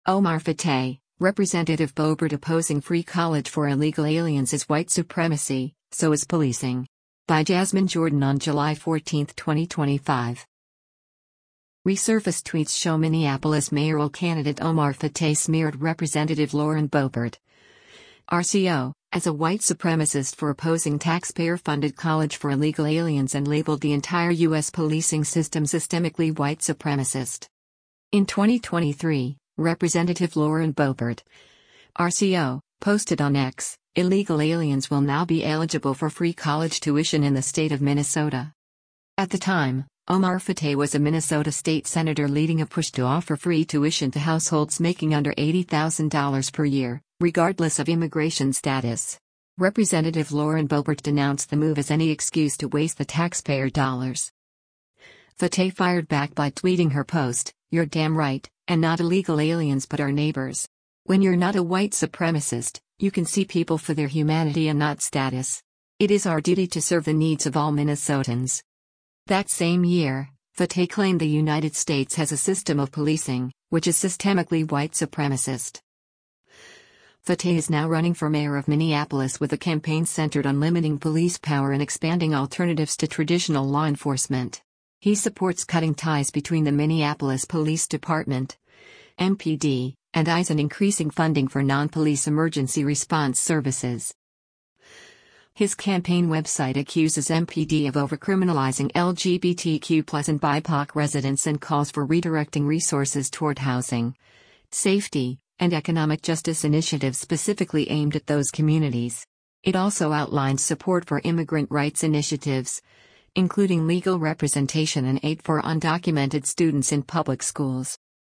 Omar Fateh, Representative Boebert opposing free college for illegal aliens is white supremacy, so is policing. By Jasmine Jordan on July 14, 2025. Resurfaced tweets show Minneapolis mayoral candidate Omar Fateh smeared Representative Lauren Boebert, RCO, as a white supremacist for opposing taxpayer-funded college for illegal aliens and labeled the entire U.S. policing system systemically white supremacist. In 2023, Representative Lauren Boebert, RCO, posted on X, "Illegal aliens will now be eligible for free college tuition in the state of Minnesota." At the time, Omar Fateh was a Minnesota state senator leading a push to offer free tuition to households making under $80,000 per year, regardless of immigration status. Representative Lauren Boebert denounced the move as any excuse to waste the taxpayer dollars. Fateh fired back by tweeting her post, "You're damn right, and not illegal aliens but our neighbors. When you're not a white supremacist, you can see people for their humanity and not status. It is our duty to serve the needs of all Minnesotans." That same year, Fateh claimed the United States has a system of policing, which is systemically white supremacist. Fateh is now running for mayor of Minneapolis with a campaign centered on limiting police power and expanding alternatives to traditional law enforcement. He supports cutting ties between the Minneapolis Police Department, MPD, and ICE and increasing funding for non-police emergency response services. His campaign website accuses MPD of overcriminalizing LGBTQ+ and BIPOC residents and calls for redirecting resources toward housing, safety, and economic justice initiatives specifically aimed at those communities. It also outlines support for immigrant rights initiatives, including legal representation and aid for undocumented students in public schools.